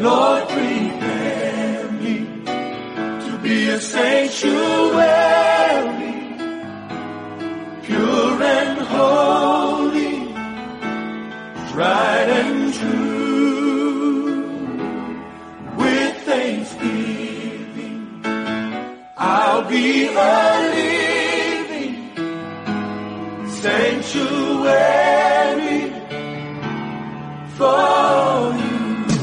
Lord, prepare me to be a sanctuary, pure and holy, tried and true. With thanksgiving, I'll be a living sanctuary for you.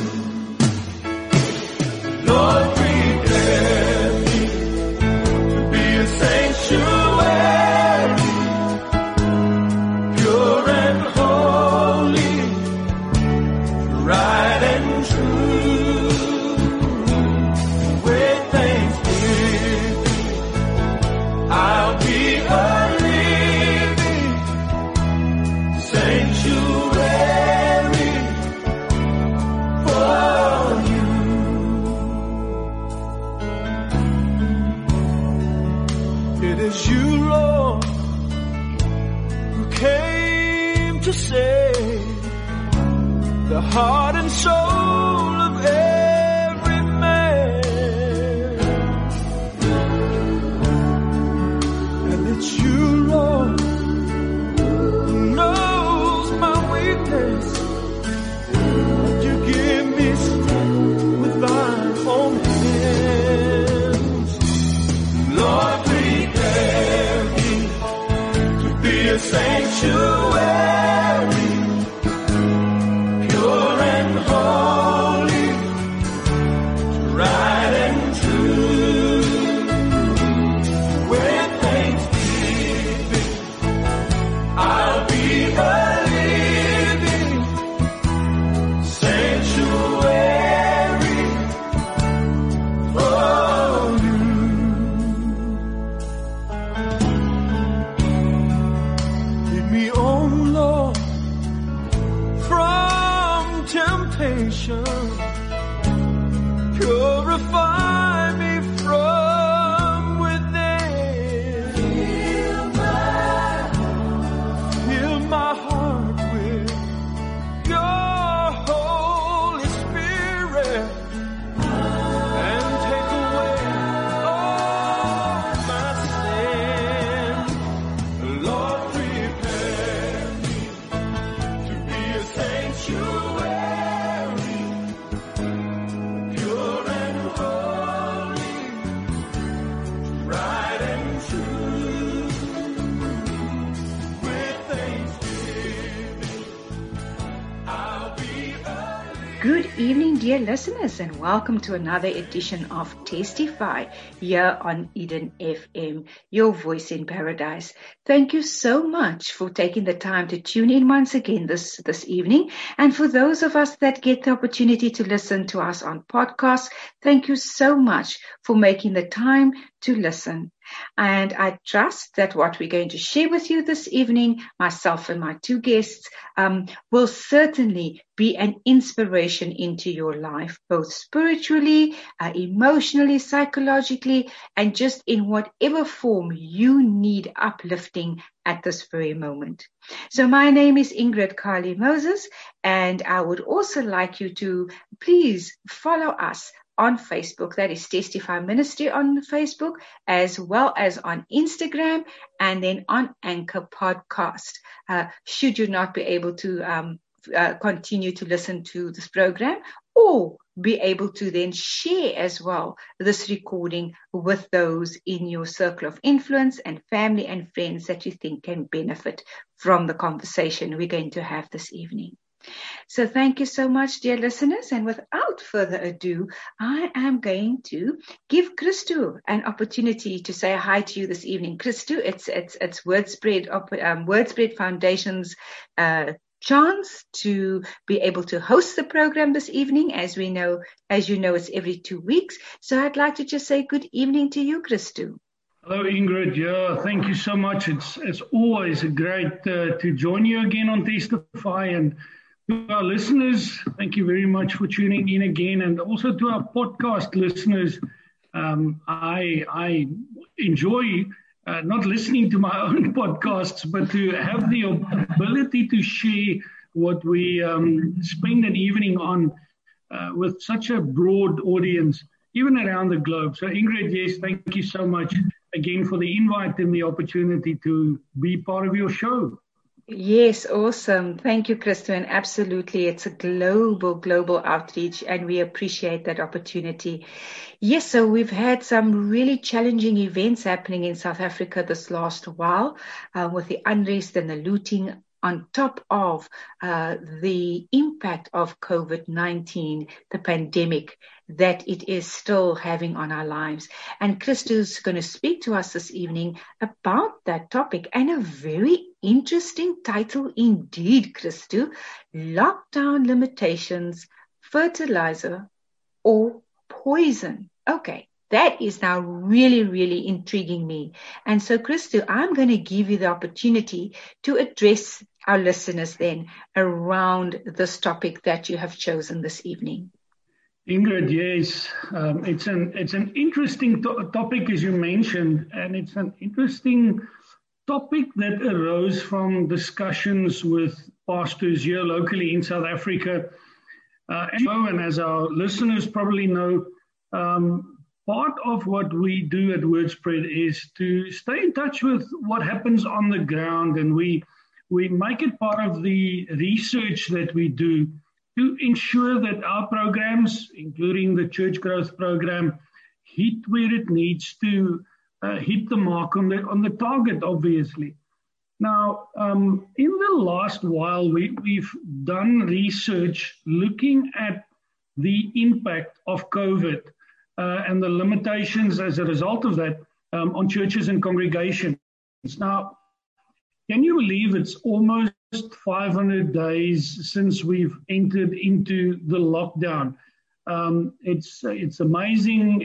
Lord, prepare me to be a sanctuary, pure and holy, right and true. With thanksgiving, I'll be a living sanctuary for you. It is you, Lord, who came to save the heart and soul of every man. And it's you, Lord, who knows my weakness, but you give me strength with thine own hands. Lord, prepare me to be a sanctuary, pure and holy, right and true. With thanksgiving, I'll be a living sanctuary for you. Lead me on, Lord, from temptation. Purify me from within. Fill my heart with your Holy Spirit and take away all my sin. Lord, prepare me to be a sanctuary, pure and holy, right and true. With thanksgiving, I'll be a Good evening, dear listeners, and welcome to another edition of Testify here on Eden FM, your voice in paradise. Thank you so much for taking the time to tune in once again this evening. And for those of us that get the opportunity to listen to us on podcasts, thank you so much for making the time to listen. And I trust that what we're going to share with you this evening, myself and my two guests, will certainly be an inspiration into your life, both spiritually, emotionally, psychologically, and just in whatever form you need uplifting at this very moment. So my name is Ingrid Carly Moses, and I would also like you to please follow us on Facebook. That is Testify Ministry on Facebook, as well as on Instagram, and then on Anchor Podcast. Should you not be able to continue to listen to this program, or be able to then share as well this recording with those in your circle of influence and family and friends that you think can benefit from the conversation we're going to have this evening. So thank you so much, dear listeners. And without further ado, I am going to give Christu an opportunity to say hi to you this evening. Christu, it's WordSpread Foundation's chance to be able to host the program this evening. As you know, it's every 2 weeks. So I'd like to just say good evening to you, Christu. Hello, Ingrid. Yeah, thank you so much. It's always great to join you again on Testify. And to our listeners, thank you very much for tuning in again. And also to our podcast listeners, I enjoy not listening to my own podcasts, but to have the ability to share what we spend an evening on with such a broad audience, even around the globe. So Ingrid, yes, thank you so much again for the invite and the opportunity to be part of your show. Yes, awesome. Thank you, Christo. And absolutely, it's a global outreach, and we appreciate that opportunity. Yes, so we've had some really challenging events happening in South Africa this last while, with the unrest and the looting, on top of the impact of COVID-19, the pandemic that it is still having on our lives. And Christo's going to speak to us this evening about that topic, and a very interesting title indeed, Christo: Lockdown Limitations, Fertilizer or Poison. Okay. That is now really intriguing me. And so, Christo, I'm going to give you the opportunity to address our listeners then around this topic that you have chosen this evening. Ingrid, yes, it's an interesting topic, as you mentioned, and it's an interesting topic that arose from discussions with pastors here locally in South Africa. And as our listeners probably know, part of what we do at WordSpread is to stay in touch with what happens on the ground, and we make it part of the research that we do to ensure that our programs, including the Church Growth Program, hit where it needs to hit the mark on the target, obviously. Now, in the last while, we've done research looking at the impact of COVID and the limitations as a result of that on churches and congregations. Now, can you believe it's almost 500 days since we've entered into the lockdown? It's amazing.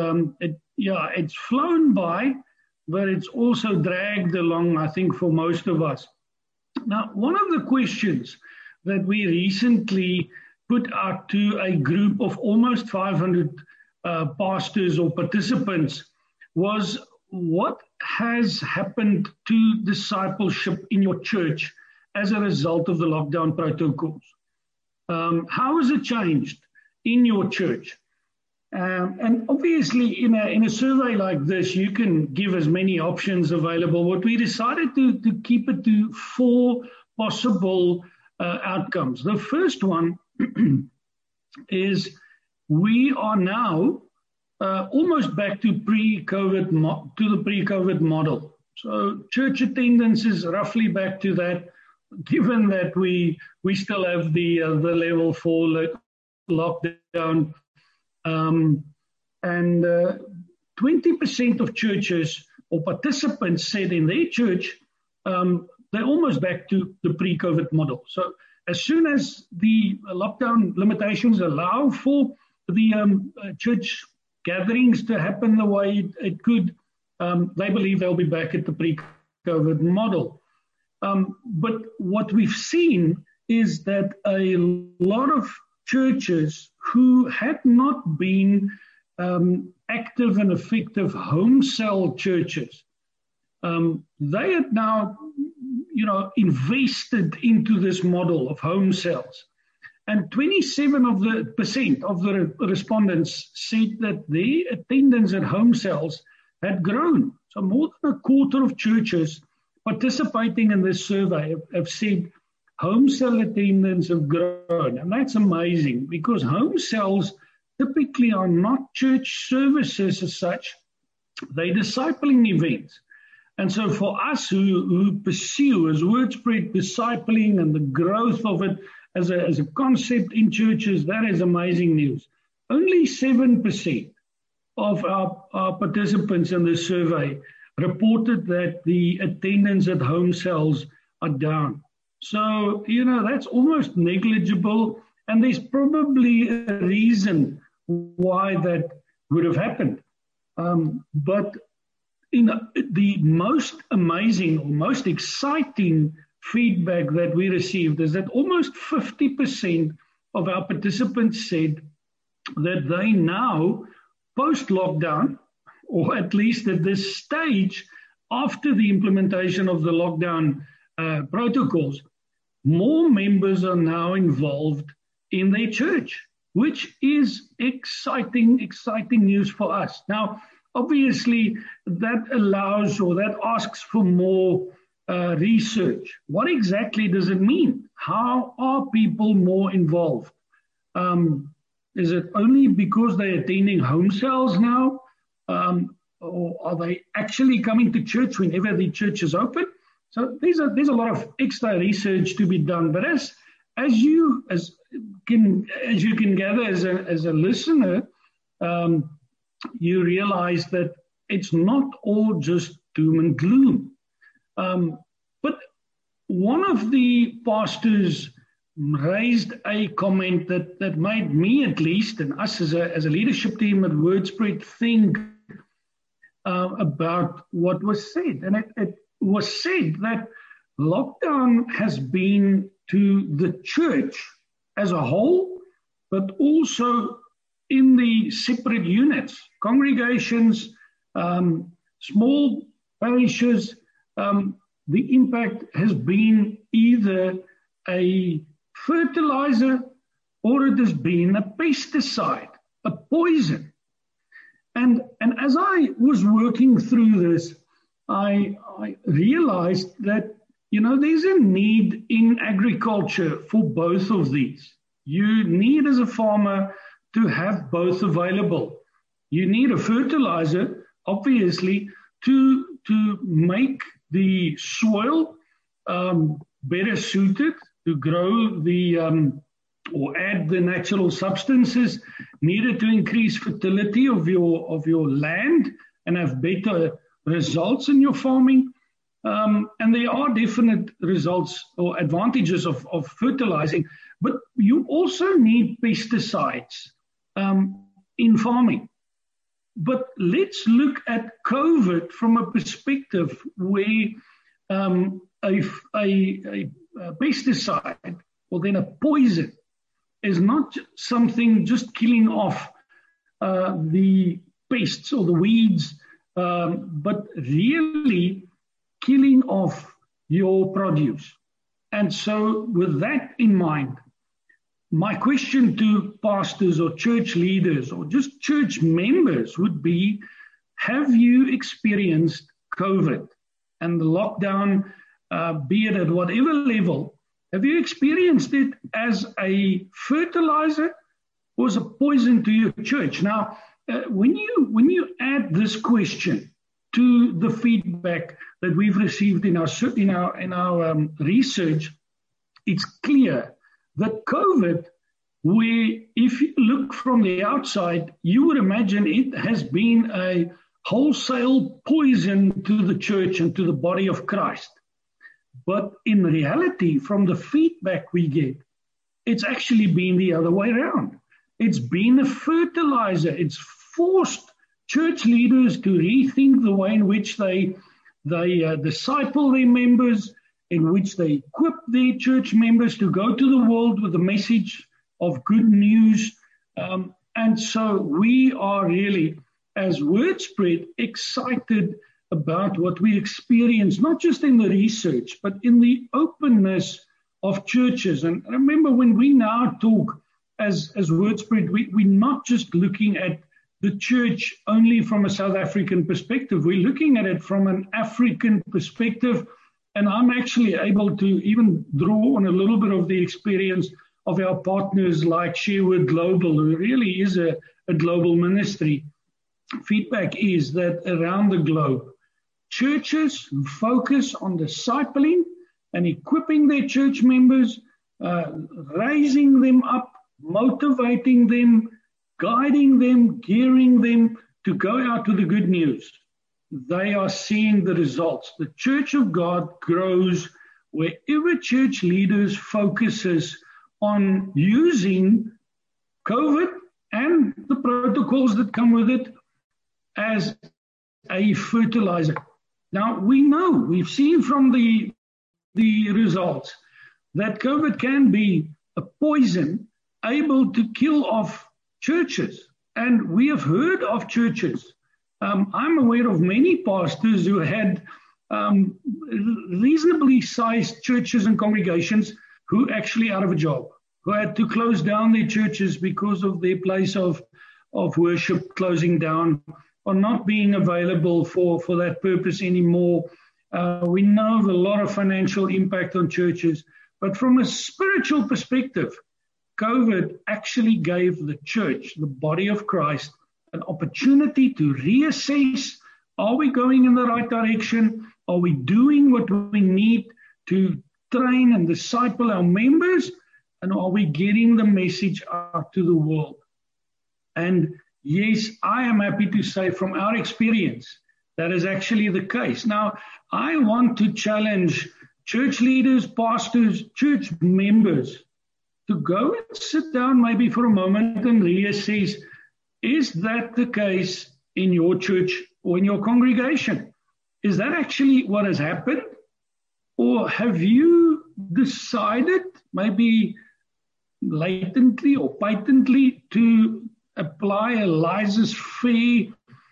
It's flown by, but it's also dragged along, I think, for most of us. Now, one of the questions that we recently put out to a group of almost 500 pastors or participants was, what has happened to discipleship in your church as a result of the lockdown protocols? How has it changed in your church? And obviously, in a survey like this, you can give as many options available. What we decided to keep it to 4 possible outcomes. The first one is we are now almost back to the pre-COVID model. So church attendance is roughly back to that, given that we still have the level 4 lockdown. And 20% of churches or participants said in their church, they're almost back to the pre-COVID model. So as soon as the lockdown limitations allow for the church gatherings to happen the way it could, they believe they'll be back at the pre-COVID model. But what we've seen is that a lot of churches who had not been active and effective home cell churches, they had now, invested into this model of home cells. And 27% of the respondents said that their attendance at home cells had grown. So more than a quarter of churches participating in this survey have said home cell attendance have grown. And that's amazing, because home cells typically are not church services as such. They're discipling events. And so for us who pursue as WordSpread discipling and the growth of it as a concept in churches, that is amazing news. Only 7% of our participants in this survey reported that the attendance at home cells are down. So, that's almost negligible, and there's probably a reason why that would have happened. But the most amazing or most exciting feedback that we received is that almost 50% of our participants said that they now, post-lockdown, or at least at this stage, after the implementation of the lockdown protocols, more members are now involved in their church, which is exciting news for us. Now, obviously, that allows or that asks for more research. What exactly does it mean? How are people more involved? Is it only because they're attending home cells now? Or are they actually coming to church whenever the church is open? So there's a lot of extra research to be done. But as you can gather as a listener, you realize that it's not all just doom and gloom. But one of the pastors raised a comment that made me, at least, and us as a leadership team at WordSpread, think about what was said. And it was said that lockdown has been to the church as a whole, but also in the separate units, congregations, small parishes. The impact has been either a fertilizer or it has been a pesticide, a poison. And as I was working through this, I realized that, there's a need in agriculture for both of these. You need, as a farmer, to have both available. You need a fertilizer, obviously, to make the soil better suited to grow or add the natural substances needed to increase fertility of your land and have better results in your farming. And there are definite results or advantages of fertilizing, but you also need pesticides in farming. But let's look at COVID from a perspective where a pesticide or then a poison is not something just killing off the pests or the weeds, but really killing off your produce. And so with that in mind, my question to pastors or church leaders or just church members would be, have you experienced COVID and the lockdown, be it at whatever level? Have you experienced it as a fertilizer or as a poison to your church? Now, when you add this question to the feedback that we've received in our research, it's clear that COVID, where if you look from the outside, you would imagine it has been a wholesale poison to the church and to the body of Christ. But in reality, from the feedback we get, it's actually been the other way around. It's been a fertilizer. It's forced church leaders to rethink the way in which they disciple their members, in which they equip their church members to go to the world with a message of good news. And so we are really, as WordSpread, excited about what we experience, not just in the research, but in the openness of churches. And remember, when we now talk as WordSpread, we're not just looking at the church only from a South African perspective. We're looking at it from an African perspective. And I'm actually able to even draw on a little bit of the experience of our partners like Sherwood Global, who really is a global ministry. Feedback is that around the globe, churches who focus on discipling and equipping their church members, raising them up, motivating them, guiding them, gearing them to go out with the good news, they are seeing the results. The Church of God grows wherever church leaders focuses on using COVID and the protocols that come with it as a fertilizer. Now, we've seen from the results that COVID can be a poison able to kill off churches. And we have heard of churches. I'm aware of many pastors who had reasonably sized churches and congregations who actually out of a job, who had to close down their churches because of their place of worship closing down or not being available for that purpose anymore. We know of a lot of financial impact on churches, but from a spiritual perspective, COVID actually gave the church, the body of Christ, an opportunity to reassess. Are we going in the right direction? Are we doing what we need to train and disciple our members? And are we getting the message out to the world? And yes, I am happy to say from our experience, that is actually the case. Now, I want to challenge church leaders, pastors, church members to go and sit down maybe for a moment and reassess, is that the case in your church or in your congregation? Is that actually what has happened? Or have you decided, maybe latently or patently, to apply a laissez-faire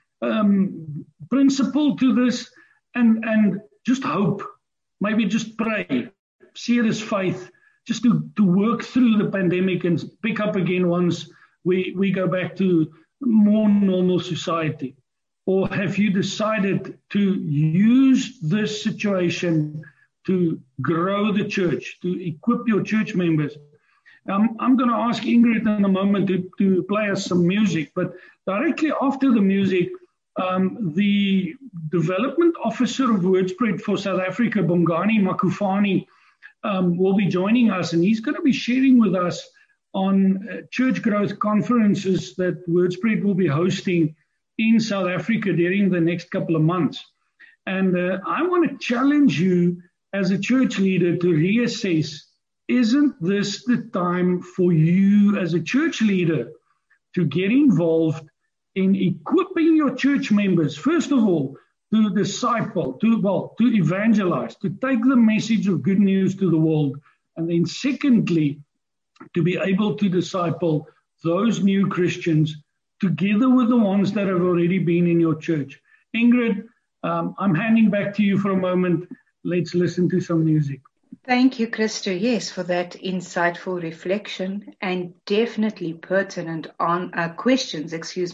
principle to this and just hope, maybe just pray, see it as faith, just to work through the pandemic and pick up again once we go back to more normal society? Or have you decided to use this situation to grow the church, to equip your church members? I'm going to ask Ingrid in a moment to play us some music, but directly after the music, the development officer of WordSpread for South Africa, Bongani Makufani, will be joining us, and he's going to be sharing with us on church growth conferences that WordSpread will be hosting in South Africa during the next couple of months. And I want to challenge you as a church leader to reassess, isn't this the time for you as a church leader to get involved in equipping your church members, first of all, to disciple, to evangelize, to take the message of good news to the world, and then secondly, to be able to disciple those new Christians together with the ones that have already been in your church. Ingrid, I'm handing back to you for a moment. Let's listen to some music. Thank you, Christo, yes, for that insightful reflection and definitely pertinent on questions,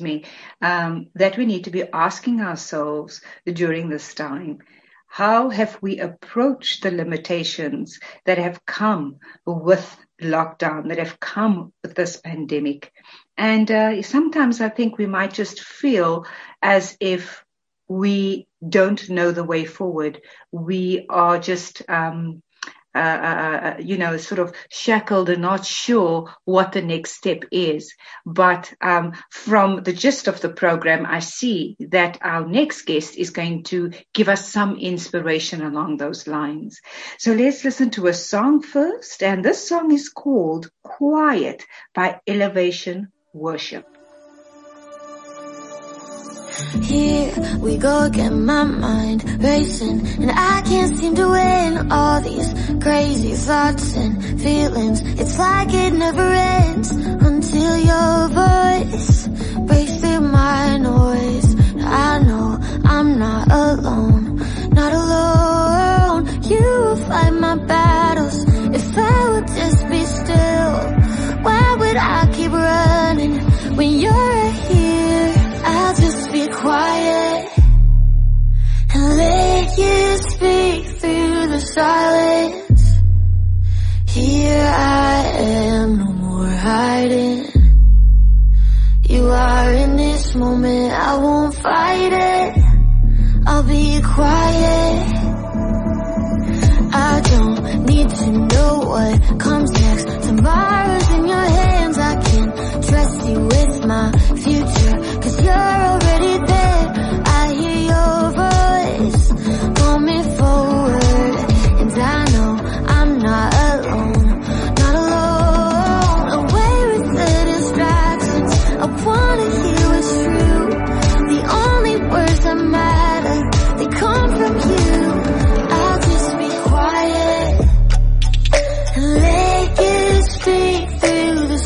that we need to be asking ourselves during this time. How have we approached the limitations that have come with lockdown, that have come with this pandemic? And sometimes I think we might just feel as if we don't know the way forward. We are just sort of shackled and not sure what the next step is. But from the gist of the program, I see that our next guest is going to give us some inspiration along those lines. So let's listen to a song first. And this song is called Quiet by Elevation Worship. Here we go again, my mind racing, and I can't seem to win all these crazy thoughts and feelings. It's like it never ends until your voice breaks through my noise. I know I'm not alone, not alone. You will fight my battles if I would just be still. Why would I keep running when you're right here? I'll just be quiet and let you speak through the silence. Here I am, no more hiding. You are in this moment, I won't fight it. I'll be quiet. I don't need to know what comes next. Tomorrow's in your hands, I can trust you with my future, 'cause you're already there. I hear your voice, pull me forward, and I know I'm not alone, not alone. Away with the distractions, I wanna hear what's true. The only words that matter, they come from you. I'll just be quiet and let you speak through the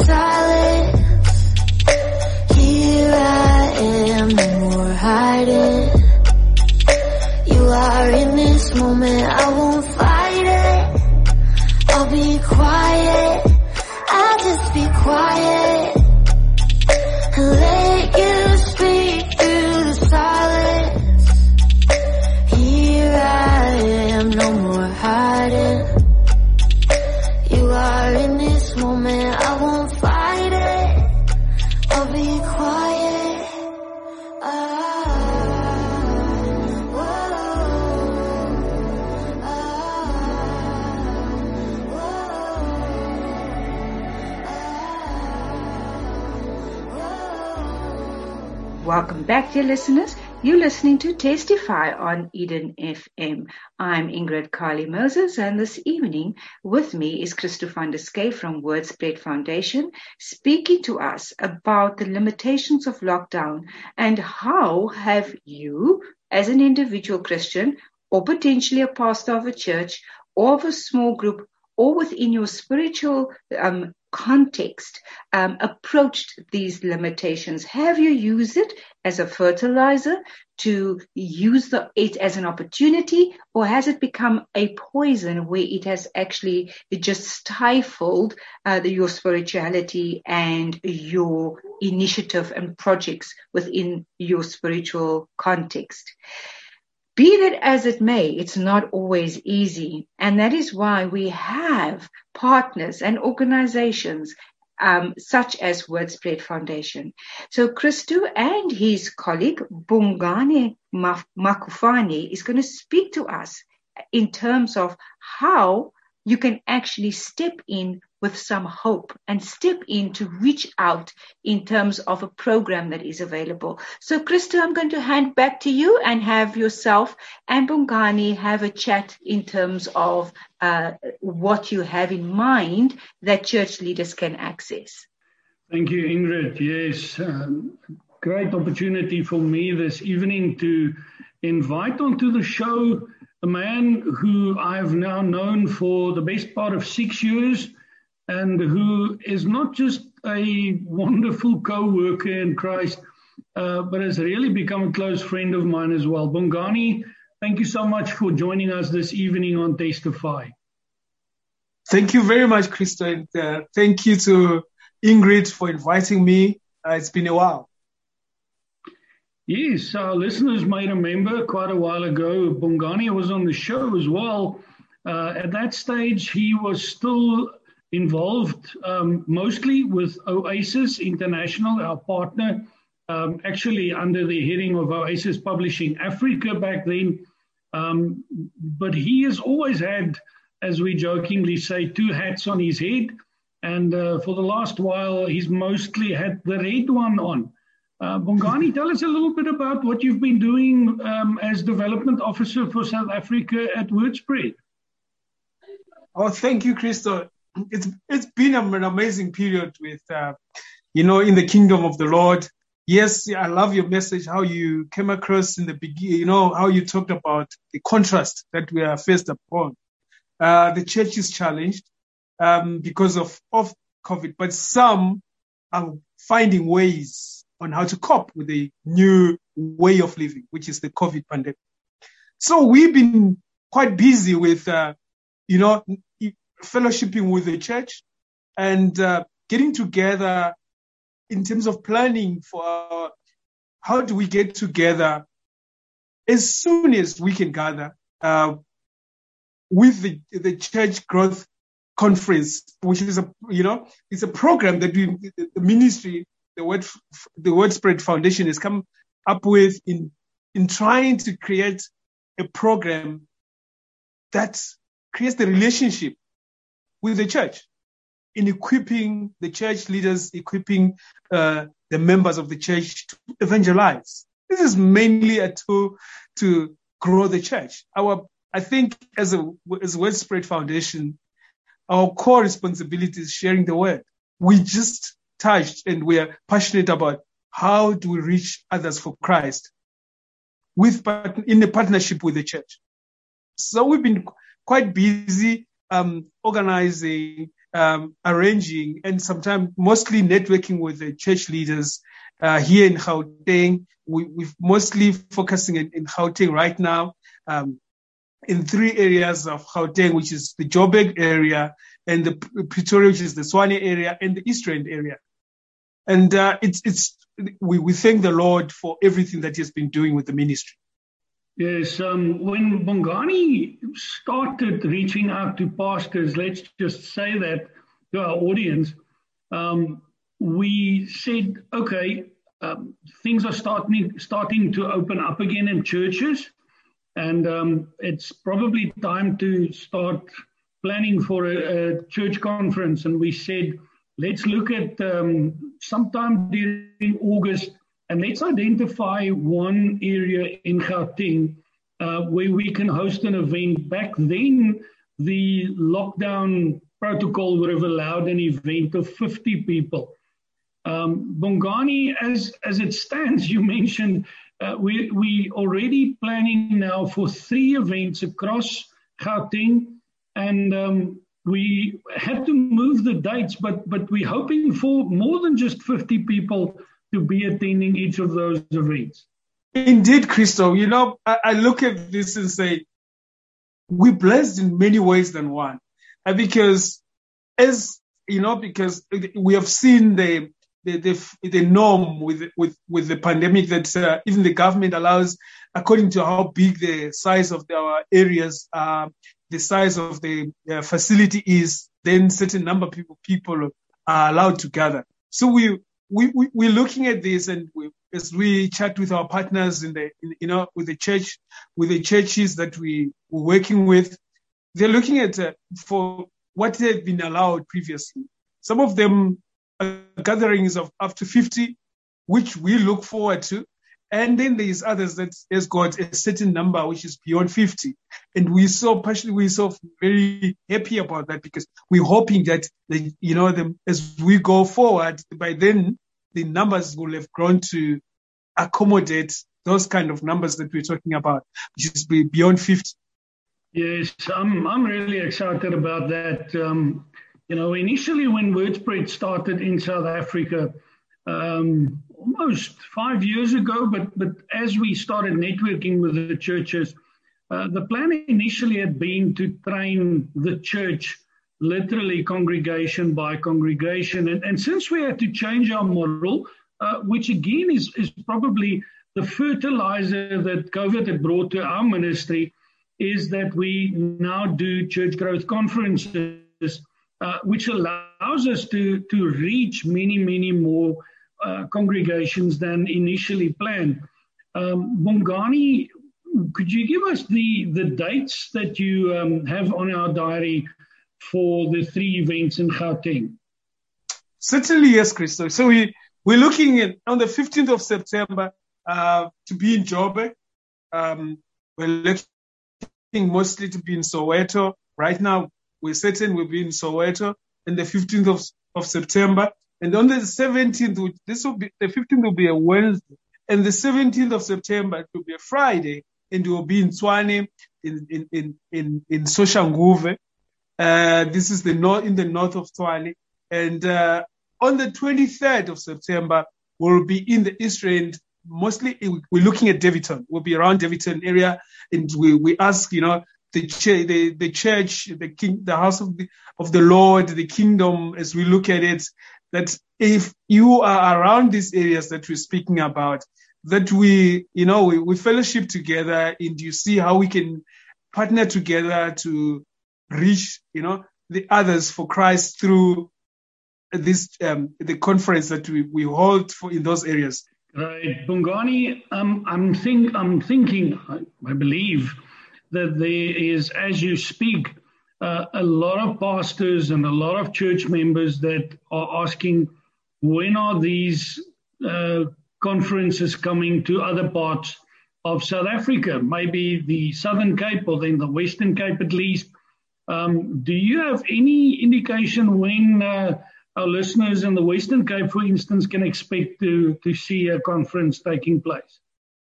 Welcome back, dear listeners. You're listening to Testify on Eden FM. I'm Ingrid Carly Moses, and this evening with me is Christo van der Skey from WordSpread Foundation, speaking to us about the limitations of lockdown and how have you, as an individual Christian, or potentially a pastor of a church, or of a small group, or within your spiritual context, approached these limitations? Have you used it as a fertilizer to use it as an opportunity, or has it become a poison where it has actually just stifled your spirituality and your initiative and projects within your spiritual context? Be that as it may, it's not always easy. And that is why we have partners and organizations such as WordSpread Foundation. So Christo and his colleague, Bongani Makufane, is going to speak to us in terms of how you can actually step in with some hope and step in to reach out in terms of a program that is available. So, Christo, I'm going to hand back to you and have yourself and Bongani have a chat in terms of what you have in mind that church leaders can access. Thank you, Ingrid. Yes, great opportunity for me this evening to invite onto the show a man who I've now known for the best part of 6 years, and who is not just a wonderful co-worker in Christ, but has really become a close friend of mine as well. Bongani, thank you so much for joining us this evening on Testify. Thank you very much, Christo, and thank you to Ingrid for inviting me. It's been a while. Yes, our listeners may remember quite a while ago, Bongani was on the show as well. At that stage, he was still involved mostly with Oasis International, our partner, actually under the heading of Oasis Publishing Africa back then. But he has always had, as we jokingly say, two hats on his head. And for the last while, he's mostly had the red one on. Bongani, tell us a little bit about what you've been doing as Development Officer for South Africa at WordSpread. Oh, thank you, Christo. It's been an amazing period with, in the kingdom of the Lord. Yes, I love your message, how you came across in the beginning, how you talked about the contrast that we are faced upon. The church is challenged because of COVID, but some are finding ways on how to cope with the new way of living, which is the COVID pandemic. So we've been quite busy with, fellowshipping with the church and getting together in terms of planning for how do we get together as soon as we can gather with the Church Growth Conference, which is it's a program that the ministry, the WordSpread Foundation has come up with in trying to create a program that creates the relationship with the church, in equipping the church leaders, equipping the members of the church to evangelize. This is mainly a tool to grow the church. I think as a WordSpread Foundation, our core responsibility is sharing the word. We just touched and we are passionate about how do we reach others for Christ in a partnership with the church. So we've been quite busy organizing, arranging, and sometimes mostly networking with the church leaders here in Gauteng. We've mostly focusing in Gauteng right now, in 3 areas of Gauteng, which is the Joburg area, and the Pretoria, which is the Tshwane area, and the East Rand area. And we thank the Lord for everything that He has been doing with the ministry. Yes, when Bongani started reaching out to pastors, let's just say that to our audience, we said, okay, things are starting to open up again in churches, and it's probably time to start planning for a church conference. And we said, let's look at sometime during August, And let's identify one area in Gauteng where we can host an event. Back then, the lockdown protocol would have allowed an event of 50 people. Bongani, as it stands, you mentioned we already planning now for 3 events across Gauteng, and we had to move the dates, but we're hoping for more than just 50 people to be attending each of those events. Indeed, Christo. You know, I look at this and say, we're blessed in many ways than one. Because because we have seen the norm with the pandemic that even the government allows, according to how big the size of our areas, the size of the facility is, then certain number of people are allowed to gather. So we're looking at this, and as we chat with our partners with the churches that we're working with, they're looking at for what they've been allowed previously. Some of them are gatherings of up to 50, which we look forward to. And then there's others that has got a certain number, which is beyond 50. And we're so very happy about that, because we're hoping that, as we go forward, by then the numbers will have grown to accommodate those kind of numbers that we're talking about, which is beyond 50. Yes, I'm really excited about that. Initially when WordSpread started in South Africa, almost 5 years ago, but as we started networking with the churches, the plan initially had been to train the church, literally congregation by congregation. And since we had to change our model, which again is probably the fertilizer that COVID had brought to our ministry, is that we now do church growth conferences, which allows us to reach many, many more congregations than initially planned. Bongani, could you give us the dates that you have on our diary for the 3 events in Gauteng? Certainly, yes, Christo. So we're looking at on the 15th of September to be in Joburg. We're looking mostly to be in Soweto. Right now, we're certain we'll be in Soweto on the 15th of September. And on the 17th, the 15th will be a Wednesday. And the 17th of September, it will be a Friday. And we'll be in Tshwane, in Soshanguve. This is in the north of Tshwane. And on the 23rd of September, we'll be in the East Rand. Mostly, we're looking at Davidton. We'll be around Davidton area, and we ask, the church, the house of the Lord, the kingdom, as we look at it, that if you are around these areas that we're speaking about, that we fellowship together, and you see how we can partner together to reach, the others for Christ through this the conference that we hold in those areas. Right, Bongani, I'm thinking, I believe that there is, as you speak, a lot of pastors and a lot of church members that are asking, when are these conferences coming to other parts of South Africa, maybe the Southern Cape or then the Western Cape at least? Do you have any indication when our listeners in the Western Cape, for instance, can expect to see a conference taking place?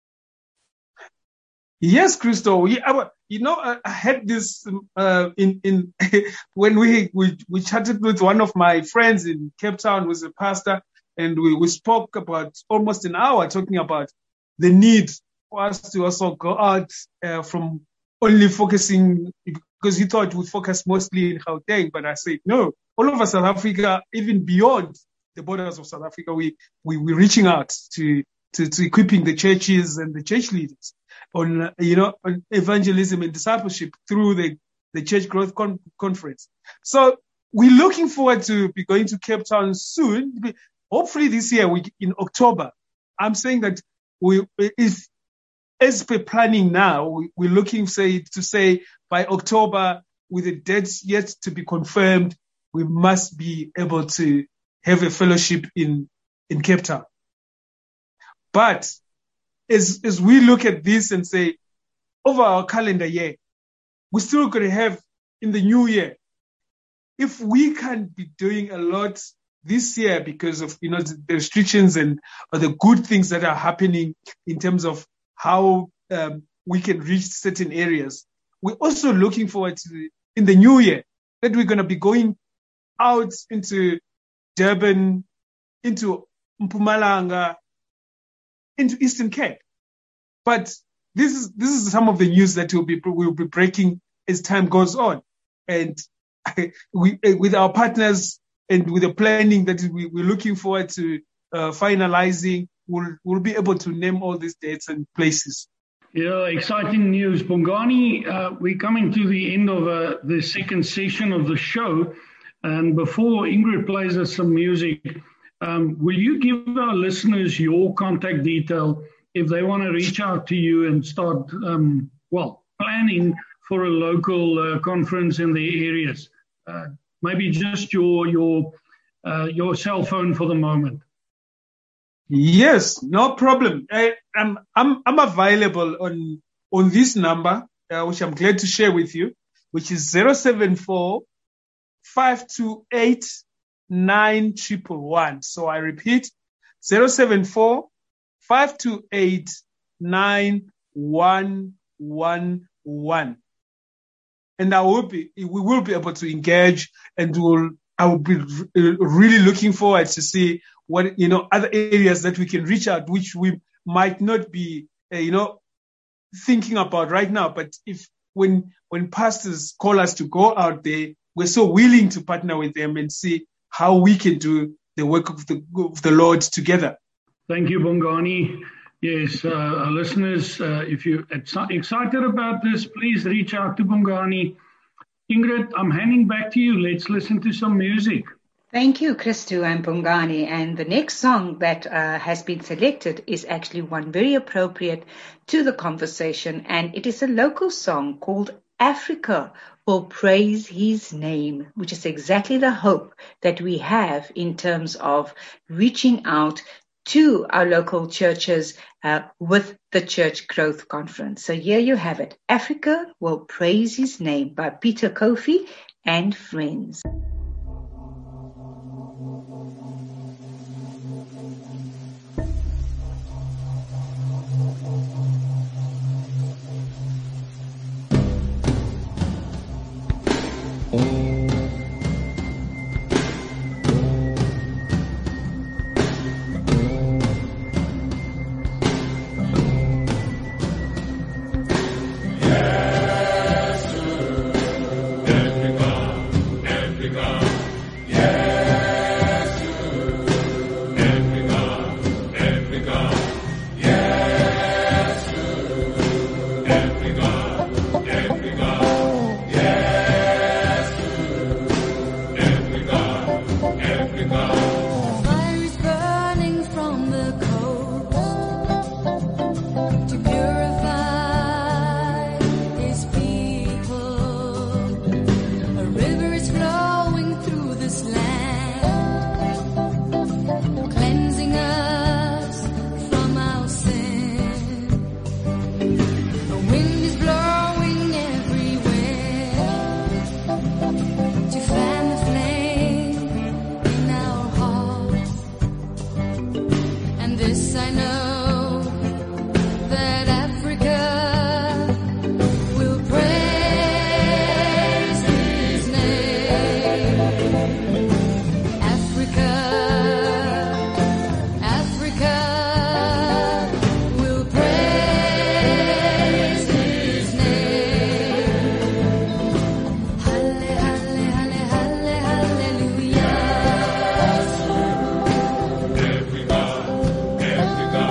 Yes, Christo. I had this in when we chatted with one of my friends in Cape Town, who's a pastor, and we spoke about almost an hour talking about the need for us to also go out from only focusing, because he thought we'd focus mostly in Gauteng, but I said no. All over South Africa, even beyond the borders of South Africa, we're reaching out to equipping the churches and the church leaders on evangelism and discipleship through the Church Growth Conference. So we're looking forward to be going to Cape Town soon. Hopefully this year, in October. I'm saying that as per planning now, we're looking to say by October, with the dates yet to be confirmed, we must be able to have a fellowship in Cape Town. But as we look at this and say, over our calendar year, we're still going to have in the new year. If we can't be doing a lot this year because of, the restrictions or the good things that are happening in terms of how we can reach certain areas, we're also looking forward to in the new year that we're going to be going out into Durban, into Mpumalanga, into Eastern Cape. But this is some of the news that we'll be breaking as time goes on, and with our partners and with the planning that we're looking forward to finalizing, we'll be able to name all these dates and places. Yeah, exciting news. Bongani, we're coming to the end of the second session of the show. And before Ingrid plays us some music, will you give our listeners your contact detail if they want to reach out to you and start, planning for a local conference in their areas? Maybe just your cell phone for the moment. Yes, no problem. I'm available on this number, which I'm glad to share with you, which is 074 528 9111. So I repeat, 074 528 9111. And we will be able to engage, and I will be really looking forward to see what, other areas that we can reach out, which we might not be, thinking about right now. But when pastors call us to go out there, we're so willing to partner with them and see how we can do the work of the Lord together. Thank you, Bongani. Yes, our listeners, if you're excited about this, please reach out to Bongani. Ingrid, I'm handing back to you. Let's listen to some music. Thank you, Christo and Bongani. And the next song that has been selected is actually one very appropriate to the conversation, and it is a local song called Africa Will Praise His Name, which is exactly the hope that we have in terms of reaching out to our local churches with the Church Growth Conference. So here you have it. Africa Will Praise His Name by Peter Kofi and friends. Africa.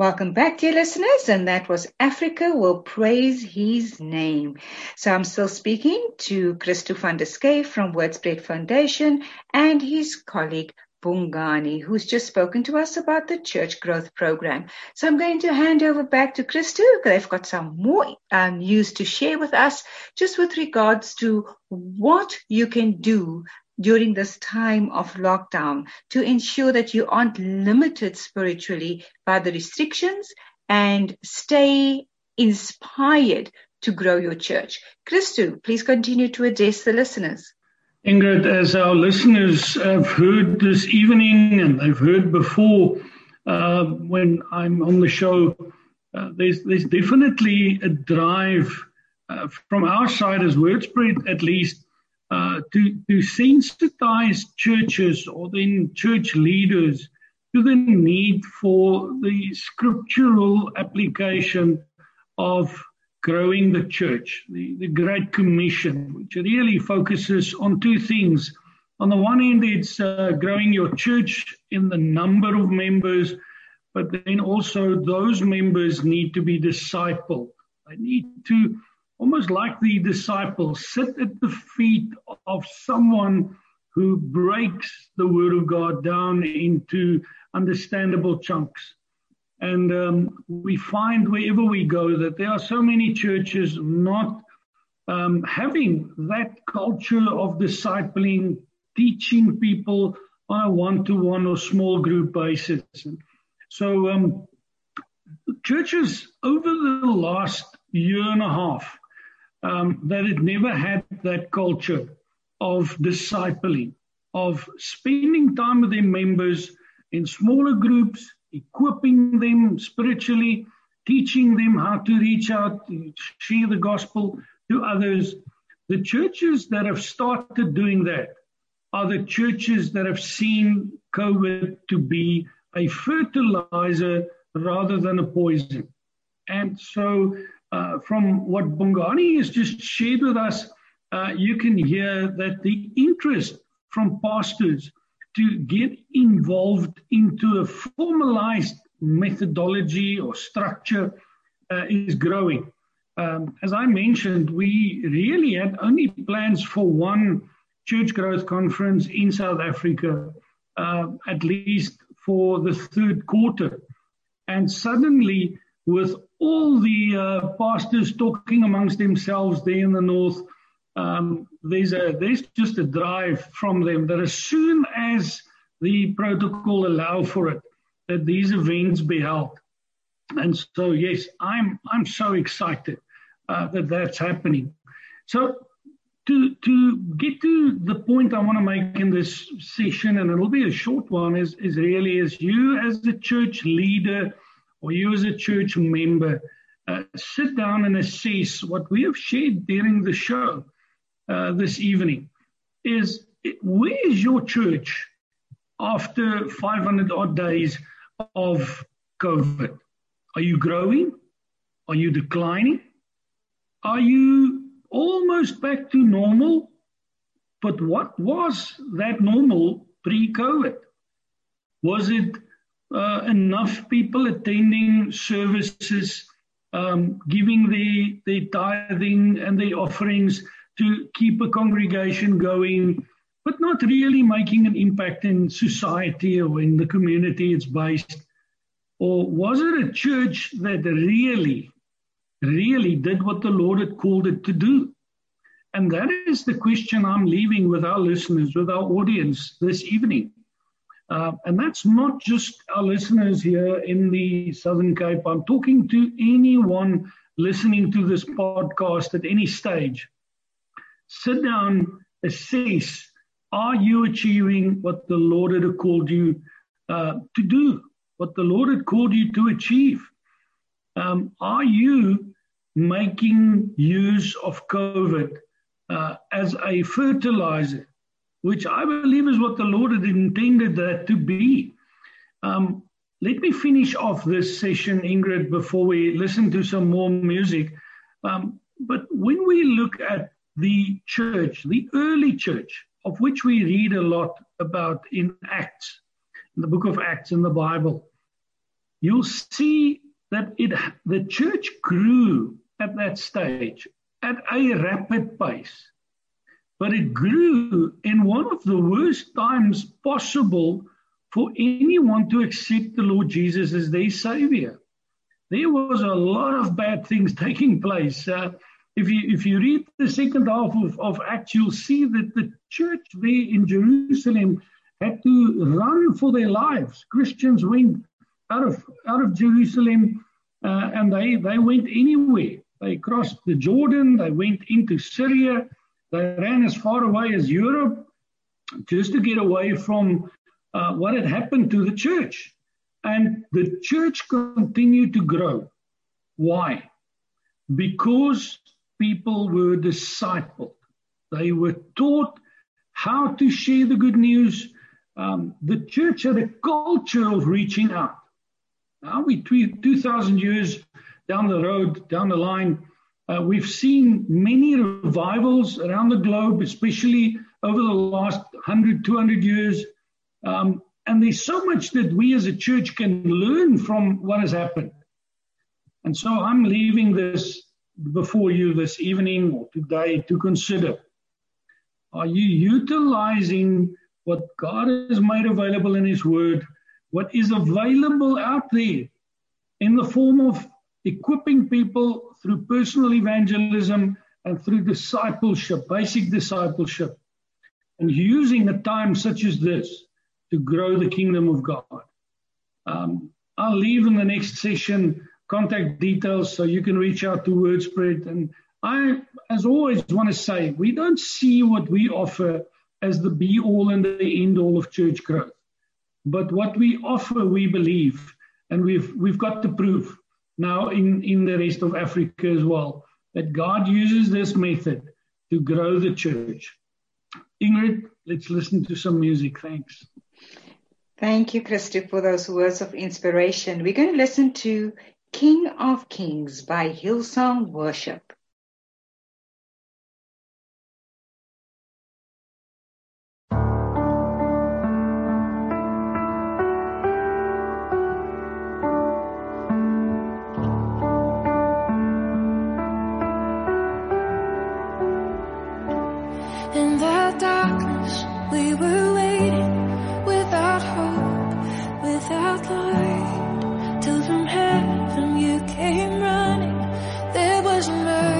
Welcome back, dear listeners, and that was Africa Will Praise His Name. So I'm still speaking to Christo van der Skey from WordSpread Foundation and his colleague Bongani, who's just spoken to us about the Church Growth Program. So I'm going to hand over back to Christo. They've got some more news to share with us, just with regards to what you can do during this time of lockdown to ensure that you aren't limited spiritually by the restrictions and stay inspired to grow your church. Christo, please continue to address the listeners. Ingrid, as our listeners have heard this evening and they've heard before when I'm on the show, there's definitely a drive from our side as WordSpread at least to sensitize churches or then church leaders to the need for the scriptural application of growing the church, the Great Commission, which really focuses on two things. On the one hand, it's growing your church in the number of members, but then also those members need to be discipled. They need to, almost like the disciples, sit at the feet of someone who breaks the Word of God down into understandable chunks. And we find wherever we go that there are so many churches not having that culture of discipling, teaching people on a one-to-one or small group basis. So churches over the last year and a half that it never had that culture of discipling, of spending time with their members in smaller groups, equipping them spiritually, teaching them how to reach out, to share the gospel to others. The churches that have started doing that are the churches that have seen COVID to be a fertilizer rather than a poison. And so from what Bongani has just shared with us, you can hear that the interest from pastors to get involved into a formalized methodology or structure is growing. As I mentioned, we really had only plans for one church growth conference in South Africa, at least for the third quarter. And suddenly, with all the pastors talking amongst themselves there in the north, there's just a drive from them that as soon as the protocol allow for it, that these events be held. And so, yes, I'm so excited that that's happening. So to get to the point I want to make in this session, and it'll be a short one, is really as you as a church leader or you as a church member, sit down and assess what we have shared during the show this evening. Is where is your church after 500 odd days of COVID? Are you growing? Are you declining? Are you almost back to normal? But what was that normal pre-COVID? Was it enough people attending services, giving their tithing and their offerings to keep a congregation going, but not really making an impact in society or in the community it's based? Or was it a church that really did what the Lord had called it to do? And that is the question I'm leaving with our listeners, with our audience this evening. And that's not just our listeners here in the Southern Cape. I'm talking to anyone listening to this podcast at any stage. Sit down, assess, are you achieving what the Lord had called you to do, what the Lord had called you to achieve? Are you making use of COVID as a fertilizer, which I believe is what the Lord had intended that to be? Let me finish off this session, Ingrid, before we listen to some more music. But when we look at the church, the early church, of which we read a lot about in Acts, in the book of Acts in the Bible, you'll see that the church grew at that stage at a rapid pace. But it grew in one of the worst times possible for anyone to accept the Lord Jesus as their Savior. There was a lot of bad things taking place. If you read the second half of Acts, you'll see that the church there in Jerusalem had to run for their lives. Christians went out of Jerusalem, and they went anywhere. They crossed the Jordan, they went into Syria, they ran as far away as Europe just to get away from what had happened to the church. And the church continued to grow. Why? Because people were discipled. They were taught how to share the good news. The church had a culture of reaching out. Now we 2,000 years down the road, down the line, we've seen many revivals around the globe, especially over the last 100, 200 years. And there's so much that we as a church can learn from what has happened. And so I'm leaving this before you this evening or today to consider. Are you utilizing what God has made available in His Word, what is available out there in the form of equipping people through personal evangelism and through discipleship, basic discipleship, and using a time such as this to grow the kingdom of God? I'll leave in the next session contact details so you can reach out to WordSpread. And I, as always, want to say, we don't see what we offer as the be-all and the end-all of church growth. But what we offer, we believe, and we've got to prove now in the rest of Africa as well, that God uses this method to grow the church. Ingrid, let's listen to some music. Thanks. Thank you, Christy, for those words of inspiration. We're going to listen to King of Kings by Hillsong Worship. In the darkness, we were waiting without hope, without light, till from heaven you came running. There was mercy.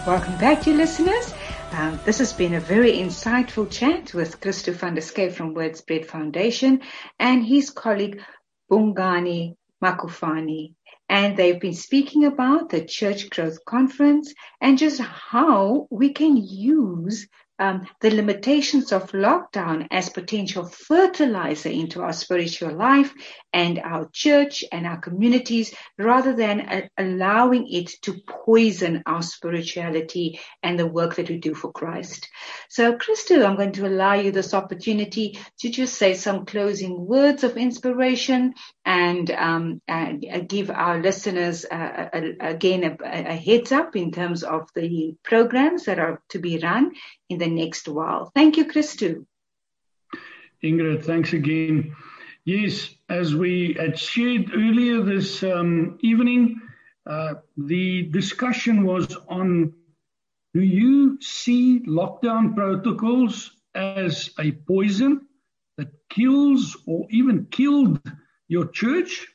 Welcome back, dear listeners. This has been a very insightful chat with Christo van der Skey from WordSpread Foundation and his colleague Bongani Makufani. And they've been speaking about the Church Growth Conference and just how we can use the limitations of lockdown as potential fertilizer into our spiritual life and our church and our communities, rather than allowing it to poison our spirituality and the work that we do for Christ. So, Christo, I'm going to allow you this opportunity to just say some closing words of inspiration and give our listeners again a heads up in terms of the programs that are to be run in the next while. Thank you, Christo. Ingrid, thanks again. Yes, as we had shared earlier this evening, the discussion was on, do you see lockdown protocols as a poison that kills or even killed your church?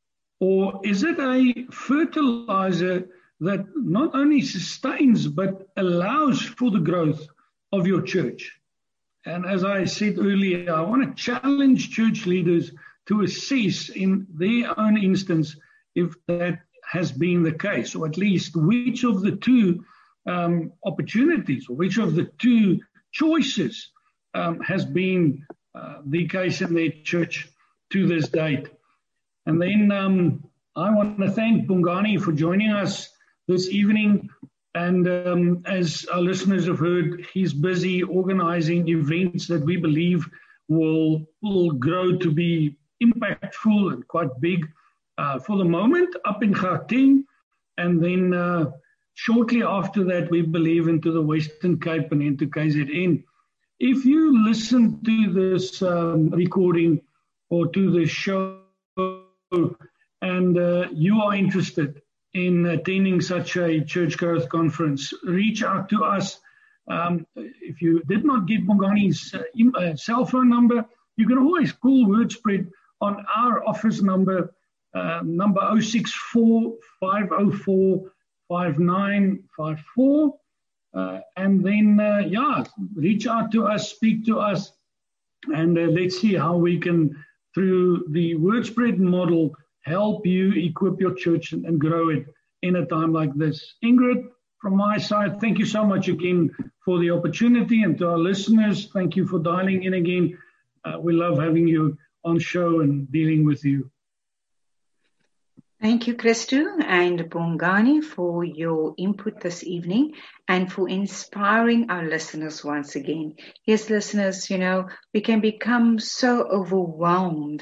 Or is it a fertilizer that not only sustains but allows for the growth of your church? And as I said earlier, I want to challenge church leaders to assess in their own instance if that has been the case, or at least which of the two opportunities, or which of the two choices has been the case in their church to this date. And then I want to thank Bongani for joining us this evening. And as our listeners have heard, he's busy organizing events that we believe will grow to be impactful and quite big. For the moment, up in Gauteng, and then shortly after that, we believe into the Western Cape and into KZN. If you listen to this recording or to the show and you are interested in attending such a church growth conference, reach out to us. If you did not get Bongani's cell phone number, you can always call WordSpread on our office number 064 504 5954. And then, reach out to us, speak to us, and let's see how we can, through the WordSpread model, help you equip your church and grow it in a time like this. Ingrid, from my side, thank you so much again for the opportunity, and to our listeners, thank you for dialing in again. We love having you on show and dealing with you. Thank you, Christo and Bongani, for your input this evening and for inspiring our listeners once again. Yes, listeners, we can become so overwhelmed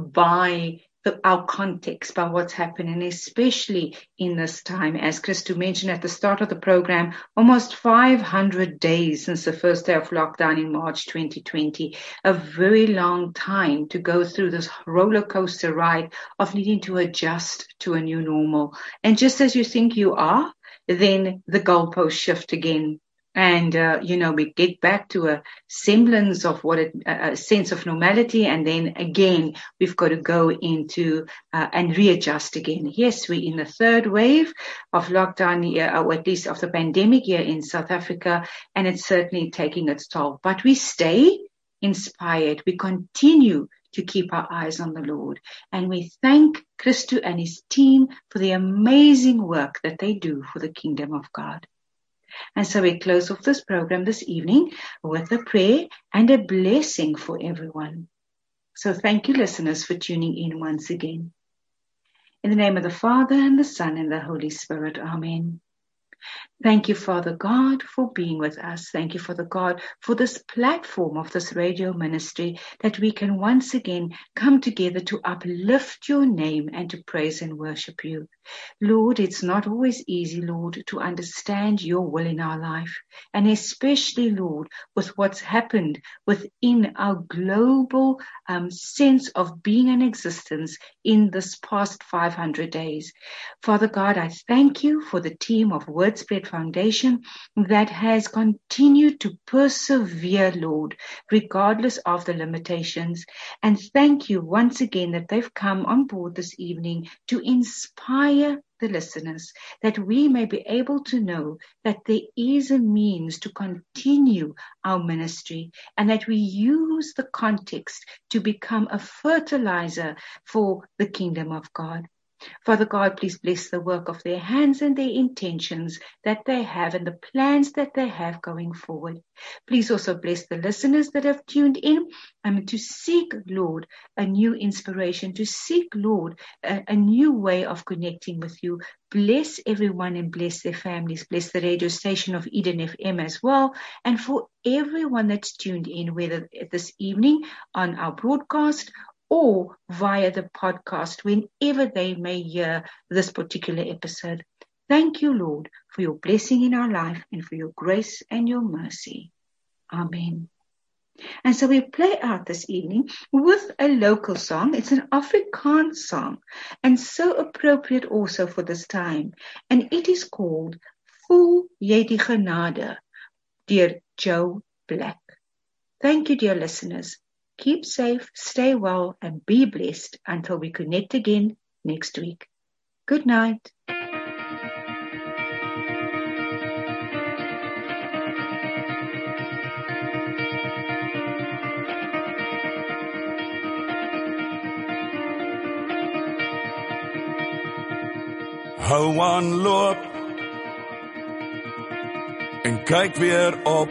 by our context, by what's happening, especially in this time. As Christo mentioned at the start of the program, almost 500 days since the first day of lockdown in March 2020, a very long time to go through this roller coaster ride of needing to adjust to a new normal. And just as you think you are, then the goalposts shift again. And, we get back to a semblance of a sense of normality. And then again, we've got to go into, and readjust again. Yes, we're in the third wave of lockdown here, or at least of the pandemic here in South Africa. And it's certainly taking its toll, but we stay inspired. We continue to keep our eyes on the Lord. And we thank Christo and his team for the amazing work that they do for the kingdom of God. And so we close off this program this evening with a prayer and a blessing for everyone. So thank you, listeners, for tuning in once again. In the name of the Father, and the Son, and the Holy Spirit. Amen. Thank you, Father God, for being with us. Thank you, Father God, for this platform of this radio ministry that we can once again come together to uplift your name and to praise and worship you. Lord, it's not always easy, Lord, to understand your will in our life, and especially, Lord, with what's happened within our global sense of being in existence in this past 500 days. Father God, I thank you for the team of WordSpread Word Spread Foundation that has continued to persevere, Lord, regardless of the limitations. And thank you once again that they've come on board this evening to inspire the listeners, that we may be able to know that there is a means to continue our ministry and that we use the context to become a fertilizer for the kingdom of God. Father God, please bless the work of their hands and their intentions that they have and the plans that they have going forward. Please also bless the listeners that have tuned in to seek, Lord, a new inspiration, to seek, Lord, a new way of connecting with you. Bless everyone and bless their families. Bless the radio station of Eden FM as well. And for everyone that's tuned in, whether this evening on our broadcast or via the podcast, whenever they may hear this particular episode. Thank you, Lord, for your blessing in our life and for your grace and your mercy. Amen. And so we play out this evening with a local song. It's an Afrikaans song and so appropriate also for this time. And it is called Voel Jy die Genade, dear Joe Black. Thank you, dear listeners. Keep safe, stay well, and be blessed until we connect again next week. Good night. Hou aan loop en kyk weer op.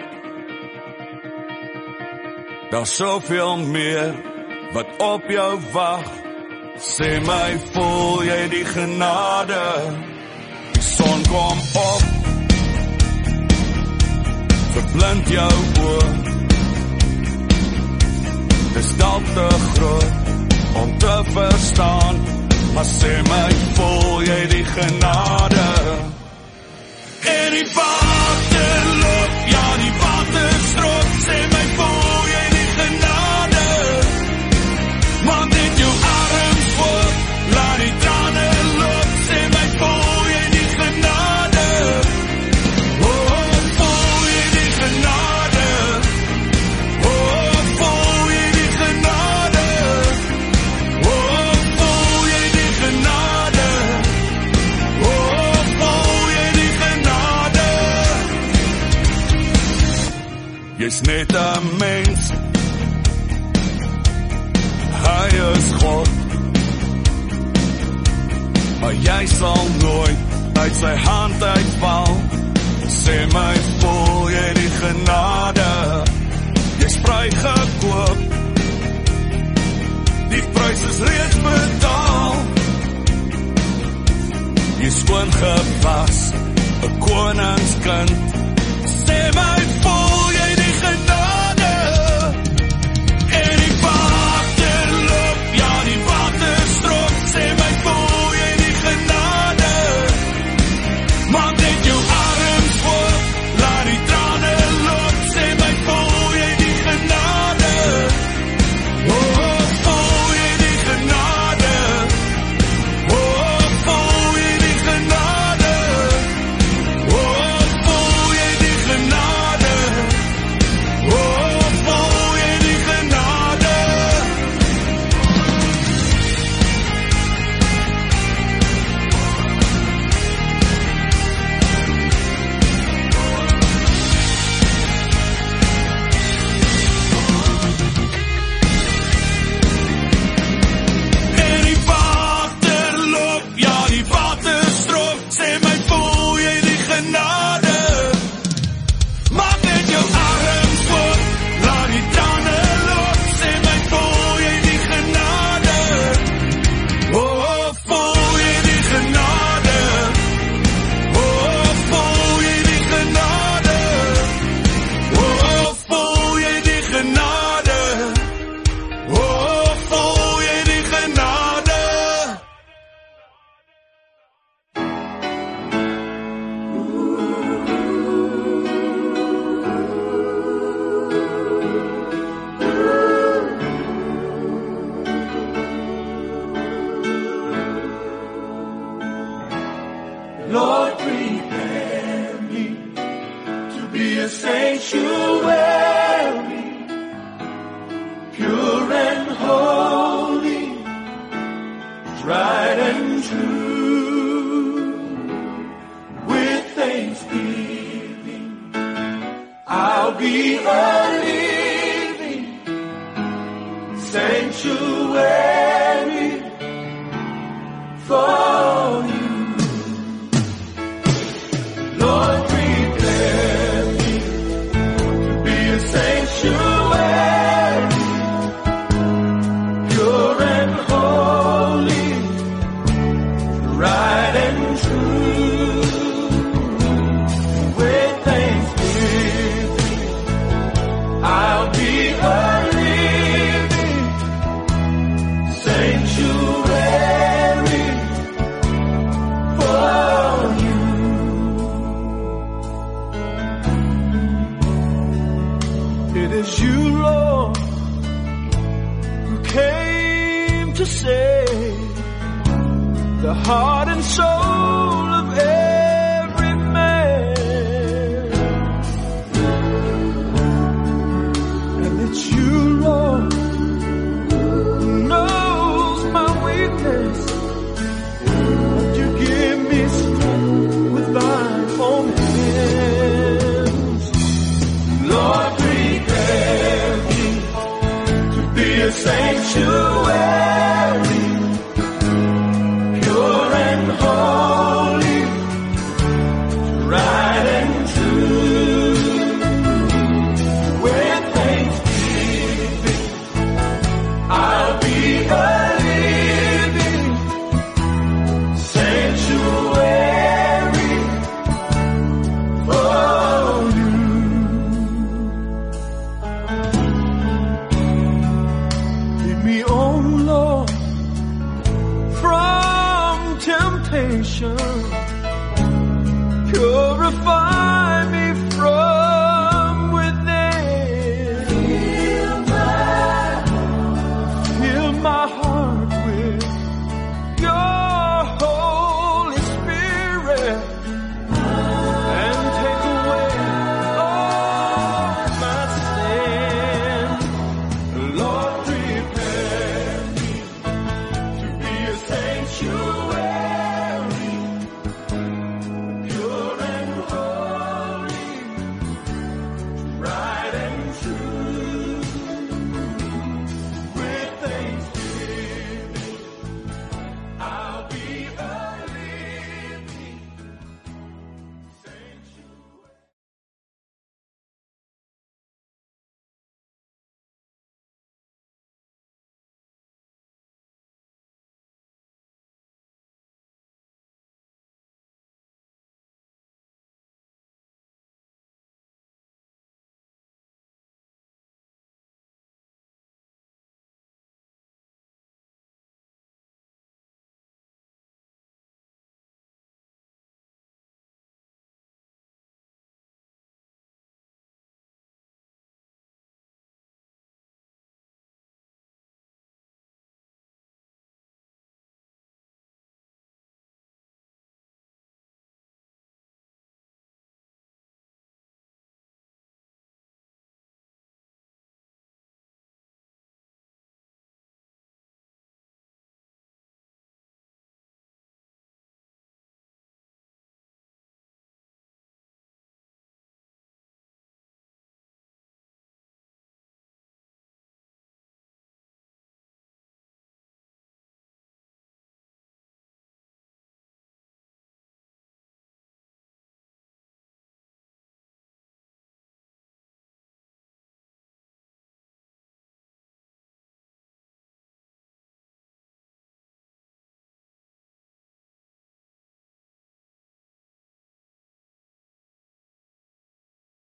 Daar's soveel meer wat op jou wag. Sê my, voel jy die genade? Die son kom op, verblind jou oor. Dis dalk te groot om te verstaan, maar sê my, voel jy die genade? En die water loop, ja die water stroop, sê my, voel jy die genade? Want dit jou arms voor, laat die trane loop, sê my, voel jy die genade? Oh, voel jy die genade? Oh, voel jy die genade? Oh, voel jy die genade? Oh, voel jy die genade? Jy's net 'n mens, hy is God, maar jy sal nooit uit sy hand uitval. Sê my, voel jy die genade? Jy's vrygekoop, die prys is reeds betaal. Jy's skoon gewas, 'n koningskind. Sê my, voel jy die genade? En die water loop, ja die water stroop, sê my, voel jy die genade? Want dit jou arms voor, laat die trane loop, sê my, voel jy die genade? Oh, voel jy die genade? Oh, voel jy die genade? Oh, voel jy die genade? Oh, voel jy die genade? En die water loop, ja die water stroop, sê my, voel jy die genade? Maak net jou arms voor, laat die trane loop, sê my, voel jy die genade? Oh, voel jy die genade? Oh, voel jy die genade? Oh, voel jy die genade? Oh, voel jy die genade? Lord, prepare be a sanctuary, pure and holy, tried and true. With thanksgiving, I'll be a living sanctuary for you. Lord, prepare me to be a sanctuary, pure and holy, right and true. With thanksgiving, I'll be a living sanctuary for you. It is you, Lord, who came to save the heart and soul of every man. And it's you, Lord, who knows my weakness, and you give me strength with thine own hands. Lord, prepare me to be a sanctuary, pure and holy, right and true. With thanksgiving, I'll be a living sanctuary for you. Lead me on, Lord, from temptation. Purify me from within. Fill my heart with your Holy Spirit.